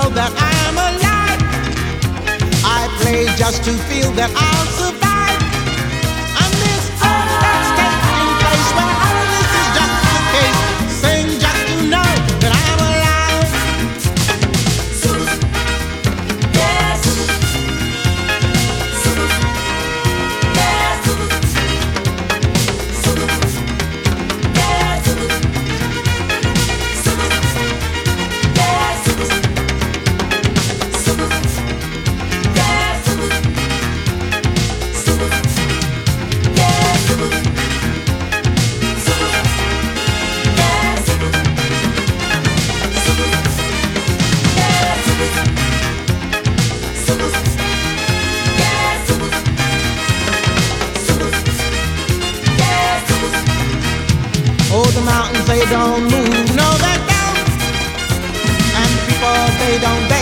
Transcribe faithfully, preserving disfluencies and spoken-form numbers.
know that I am alive. I play just to feel that I'll survive. And this earth that stays in place where all of this is just the case. Sing just to know that I am alive. Zulu, yeah, Zulu. Zulu, yeah, Zulu. Zulu, yeah, Zulu. Zulu, yeah, Zulu. Zulu, yeah, Zulu. Zulu, yeah, Zulu. Zulu, yeah, Zulu. Zulu, yeah, Zulu. Zulu, yeah, Zulu. Zulu, yeah, Zulu. Oh, the mountains, they don't move, no, they don't. And people, they don't, they